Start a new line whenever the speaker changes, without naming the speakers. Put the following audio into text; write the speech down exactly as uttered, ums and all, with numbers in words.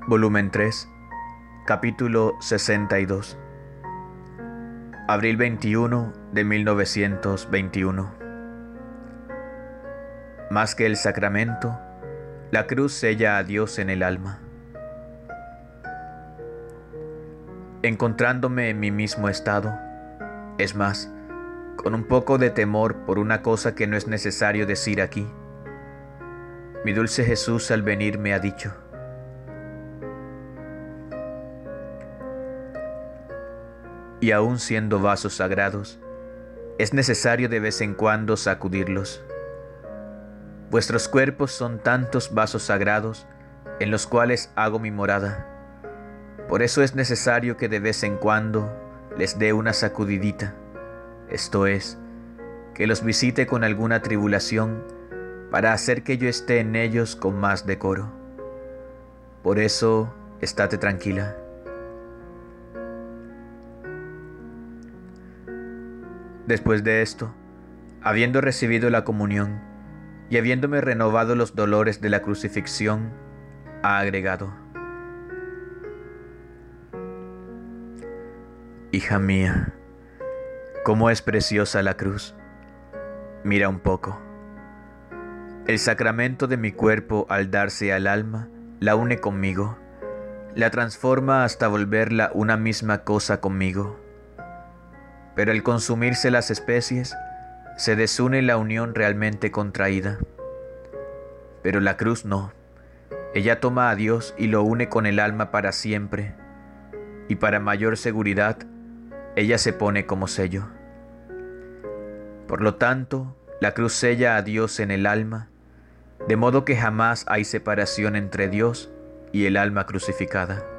Volumen tres, capítulo sesenta y dos. Abril veintiuno de mil novecientos veintiuno. Más que el sacramento, la cruz sella a Dios en el alma. Encontrándome en mi mismo estado, es más, con un poco de temor por una cosa que no es necesario decir aquí, mi dulce Jesús al venir me ha dicho: y aun siendo vasos sagrados, es necesario de vez en cuando sacudirlos. Vuestros cuerpos son tantos vasos sagrados en los cuales hago mi morada. Por eso es necesario que de vez en cuando les dé una sacudidita, esto es, que los visite con alguna tribulación, para hacer que yo esté en ellos con más decoro. Por eso, estate tranquila. Después de esto, habiendo recibido la comunión y habiéndome renovado los dolores de la crucifixión, ha agregado: hija mía, cómo es preciosa la cruz. Mira un poco. El sacramento de mi cuerpo, al darse al alma, la une conmigo, la transforma hasta volverla una misma cosa conmigo. Pero al consumirse las especies, se desune la unión realmente contraída. Pero la cruz no. Ella toma a Dios y lo une con el alma para siempre, y para mayor seguridad, ella se pone como sello. Por lo tanto, la cruz sella a Dios en el alma, de modo que jamás hay separación entre Dios y el alma crucificada.